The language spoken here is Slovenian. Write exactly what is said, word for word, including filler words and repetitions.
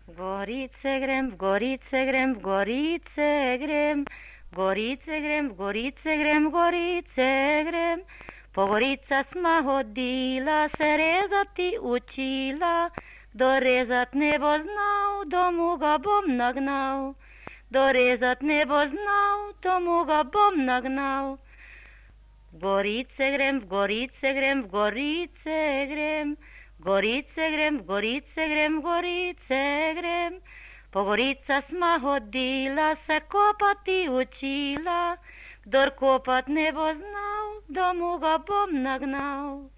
V Gorice grem, v Gorice grem, v Gorice grem, v Gorice grem, v Gorice grem, v Gorice grem. Po Gorica sma hodila, se rezati učila, kdo rezat ne bo znal, domu ga bom nagnal. Kdo rezat ne bo znal, domu ga bom nagnal. V Gorice grem, v Gorice grem, v Gorice grem, v Gorice grem, v Gorice grem, v Gorice grem. Po Gorica sma hodila, se kopati učila, kdor kopat ne bo znal, domu ga bom nagnal.